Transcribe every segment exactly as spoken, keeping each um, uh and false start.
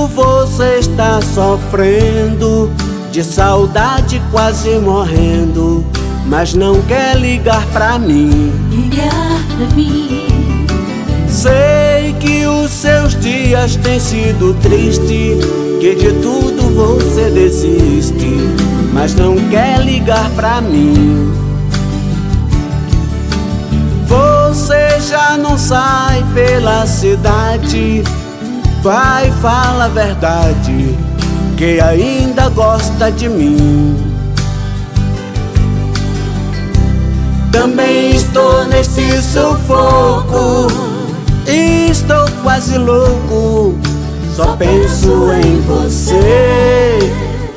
você está sofrendo, de saudade quase morrendo, mas não quer ligar pra mim. Ligar pra mim. Sei que os seus dias têm sido tristes, que de tudo você desiste, mas não quer ligar pra mim. Você já não sai pela cidade, vai, fala a verdade, que ainda gosta de mim. Também estou nesse sufoco, estou quase louco, só penso em você.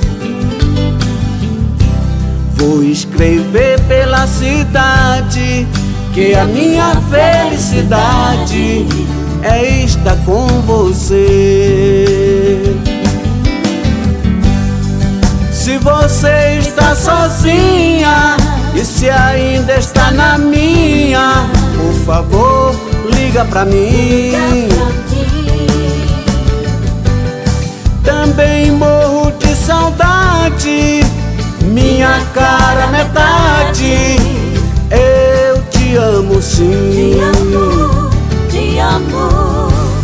Vou escrever pela cidade que a minha felicidade é estar com você. Se você está sozinha e se ainda está na minha, por favor, liga pra mim. Também morro de saudade, minha cara metade, eu te amo sim. Te amo, te amo.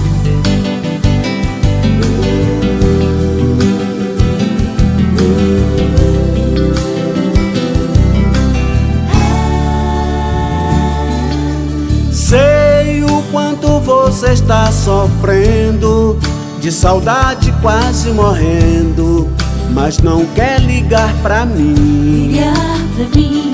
Sei o quanto você está sofrendo, de saudade quase morrendo, mas não quer ligar pra mim. Ligar pra mim.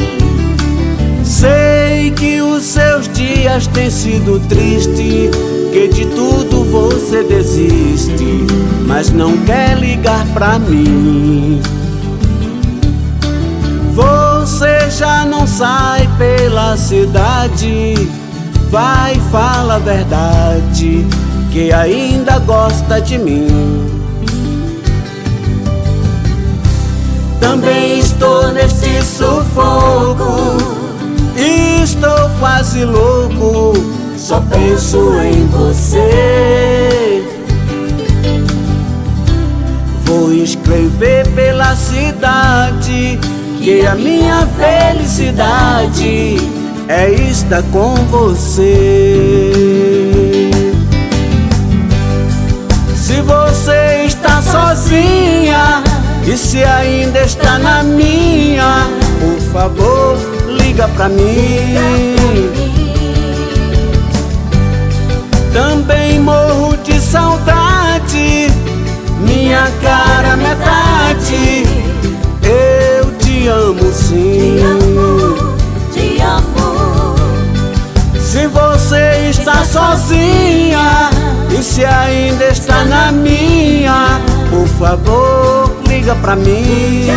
Sei que os seus dias têm sido tristes, que de tudo você desiste, mas não quer ligar pra mim. Você já não sai pela cidade, vai, fala a verdade, que ainda gosta de mim. Também estou nesse sufoco, estou quase louco, só penso em você. Vou escrever pela cidade que a minha felicidade é estar com você. Se você está sozinha e se ainda está na minha, por favor, liga pra mim. Também morro de saudade, minha cara metade, eu te amo sim. Te amo, te amo. Se você está sozinha e se ainda está na minha, por favor, liga pra mim.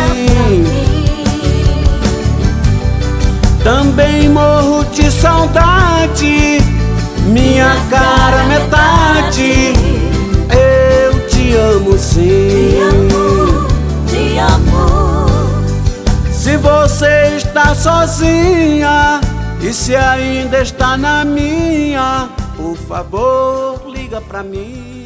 Também morro de saudade, minha cara metade, eu te amo sim. Te amo, te amo. Se você está sozinha e se ainda está na minha, por favor, liga pra mim.